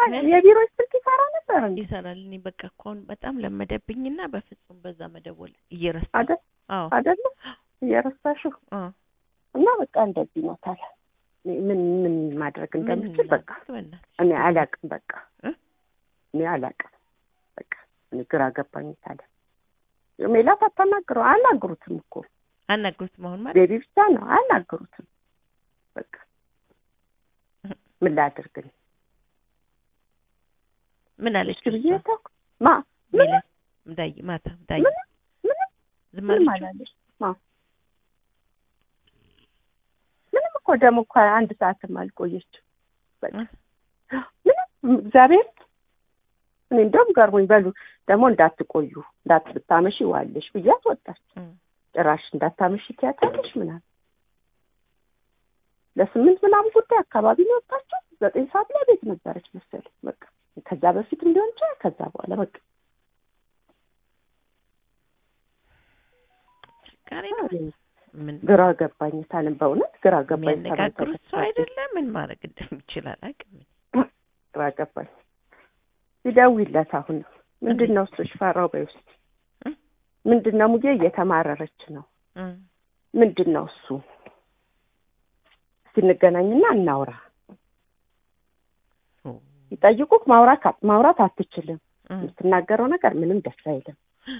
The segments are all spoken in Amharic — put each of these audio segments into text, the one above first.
የቢሮ ስልክ ይሰራ ነበር እንዴ? ይሰራል። እኔ በቃ እኮ አሁን በጣም ለመደብኝና በፍጹም በዛ መደወል እየረሳ አይደል? አዎ አይደል? እየረሳሽው እና በቃ እንደዚህ ነው ታዲያ ምን ማድረግ እንደምችል በቃ እኔ አላቅም። በቃ እኔ አላቅም። በቃ እኔ ግራ ገባኝ ታዲያ። ሜላት አናግሩትም እኮ አናግሩትም። አሁን ማለት ቤቢ ብቻ ነው አናግሩትም። በቃ ምን ላድርግ? ምን አለች ብዬሽ ሜላት ማታ ዝም አለች። ምንም እኮ ደግሞ እኮ አንድ ሰዓትም አልቆየችም። በቃ ምንም እግዚአብሔር እኔ እንደውም ገርሞኝ በሉ ደግሞ እንዳትቆዩ እንዳትታመሺ ዋለሽ ብያት ወጣች። ጭራሽ እንዳታመሺ ትያታለሽ ምናምን ለ8 ምናምን ጉዳይ አካባቢ ነው ወጣችው። 9 ሰዓት ላይ ቤት ነበረች መሰለኝ። በቃ ከዛ በፊት እንዲሆን ይችላል። ከዛ በኋላ በቃ ምን ግራ ገባኝ ታለም በእውነት ግራ ገባኝ። ተነጋግሩት ሰው አይደለም ምን ማድረግ እንደሚችል አላውቅም። ግራ ገባኝ። ይደውይለት አሁን ምንድነው እሱ ሽፈራው በውስጥ ምንድነው ሙዬ እየተማረረች ነው ምንድነው እሱ ሲንገናኝና እናውራ። ይጠይቁክ ማውራት አትችልም። የምትናገረው ነገር ምንም ደስ አይልም።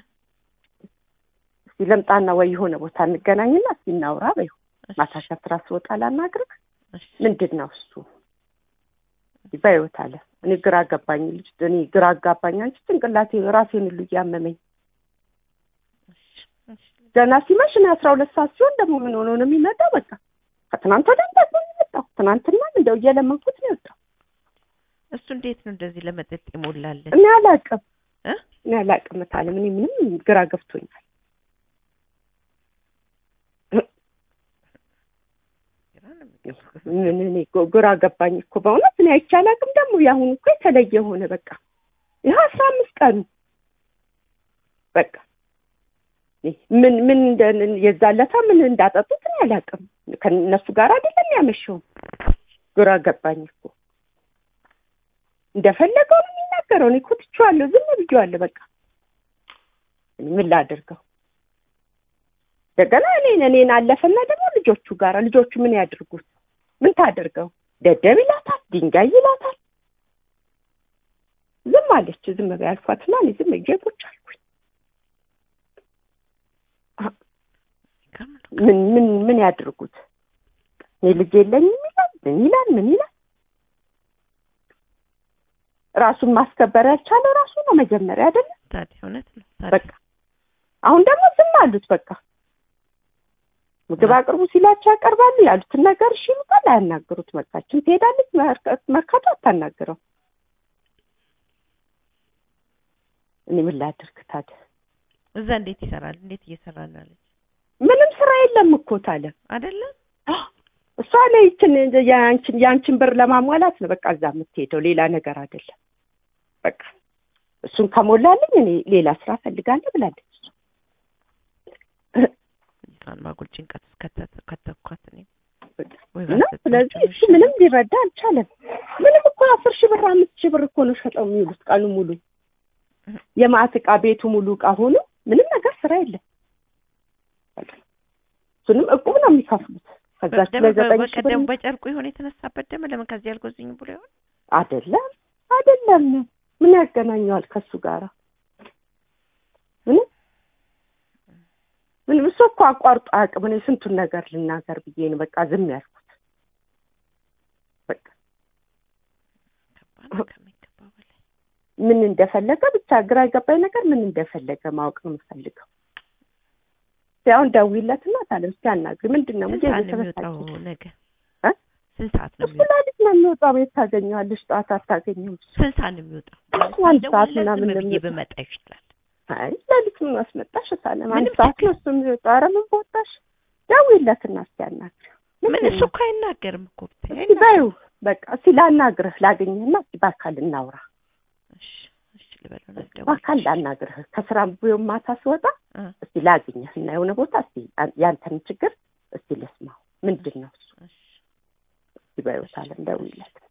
ሲለምጣና ወይ የሆነ ቦታ እንገናኝና ሲናውራ በይው ማታከት ራስ ወጣ ላናግርክ ምንድነው እሱ ይባይወታለ። እኔ ግራ ገባኝ ልጅ እኔ ግራ ገባኝ። አንቺ ጭንቅላቴ ራሴን ሁሉ ያመመኝ ገና ሲመሽ ነው 12 ሰዓት ሲሆን ደግሞ ምን ሆኖ ነው የሚመጣው? በቃ ከትናንት ወዲያ ነው የሚመጣው። ትናንትና እንደው እየለመንኩት ነው የወጣው። እሱ እንዴት ነው እንደዚህ ለመጠጥ ይሞላል? እኔ አላውቅም ታለም። እኔ ምንም ግራ ገብቶኛል። እኔ ግራ ገባኝ እኮ በእውነት እኔ አይቻላቅም። ደግሞ ያሁን እኮ የተለየ ሆነ። በቃ ይሄ 15 ቀን በቃ ምን የዛለታ ምን እንዳጠጡት እኔ አላውቅም። ከነሱ ጋር አይደለም ያመሸው። ግራ ገባኝ እኮ እንደፈለገው ነው የሚናገረው። እኔ እኮ ትቼዋለሁ፣ ዝም ብዬዋለሁ። በቃ ምን ላድርገው? ደገና እኔን አለፈና ደግሞ ልጆቹ ምን ያድርጉት? ምን ታደርገው? ደደብ ይላታል፣ ድንጋይ ይላታል። ዝም አለች። ዝም በያልኳትና እኔ ዝም እየቆጭ አልኩኝ። ምን ያድርጉት? ልጅ የለኝም ይላል ምን ይላል? ራሱን ማስከበር ያልቻለው ራሱ ነው መጀመሪያ አይደል? ታዲያ እውነት ነው። በቃ አሁን ደግሞ ዝም አሉት። በቃ ምግብ አቅርቡ ሲላቸው ያቀርባሉ። ያሉትን ነገር እሺ ይሉታል፣ አያናግሩት። መጣችን ትሄዳለች መርካቶ አታናግረው። እኔ ምን ላድርግ ታዲያ? እዛ እንዴት ይሰራል? እንዴት እየሰራ ነው አለች። ምንም ስራ የለም እኮ ታለ አይደለም። እሷ ላይ ያንቺን ብር ለማሟላት ነው በቃ እዛ የምትሄደው፣ ሌላ ነገር አይደለም። በቃ እሱን ከሞላልኝ እኔ ሌላ ስራ ፈልጋለሁ ብላለች። ማጉል ጭንቀት ከተኳት ነው ስለዚህ እሱ ምንም ሊረዳ አልቻለም። ምንም እኮ 10,000 ብር 5,000 ብር እኮ ነው ሸጠው የሚውሉት ቀኑ ሙሉ። የማዕት ዕቃ ቤቱ ሙሉ ዕቃ ሆኖ ምንም ነገር ስራ የለም። እሱንም እቁብ ነው የሚከፍሉት። ከዛች ለ9,000 ብር በጨርቁ ይሆን የተነሳበት ደም ለምን ከዚህ ያልጎዝኝ ብሎ ይሆን? አይደለም ምን ያገናኘዋል ከሱ ጋራ? ምን እሱ እኮ አቋርጦ አያውቅም። እኔ ስንቱን ነገር ልናገር ብዬ ነው በቃ ዝም ያልኩት። በቃ ምን እንደፈለገ ብቻ ግራ የገባኝ ነገር ምን እንደፈለገ ማወቅ ነው የምፈልገው። ያው ደውይለትና ታለም ሲያናግር ምንድነው ምን እየተሰጣው ነገር ስንት ሰዓት ነው የሚወጣው? ስለዚህ ነው የሚወጣው። ቤት ታገኘዋለሽ፣ ጠዋት አታገኘውም። ስንት ሰዓት ነው የሚወጣው? አንድ ሰዓት ምናምን በመጣ ይችላል። አይ ለሊት ምን አስመጣሽ ታለም? አንድ ሰዓት ነው እሱ የሚወጣው። ኧረ ምን ቦታሽ? ደውይለትና ሲያናግር ምን እሱ እኮ አይናገርም እኮ በይው። በቃ ሲላናግርህ ላገኘህና በአካል እናውራ። እሺ ልበልና በአካል ላናግርህ ከስራ ቢው ማታ ስወጣ እስቲ ላገኘህ እና የሆነ ቦታ እስቲ ያንተን ችግር እስቲ ልስማው ምንድነው እሱ? እሺ በይው ታለም ደውይለት።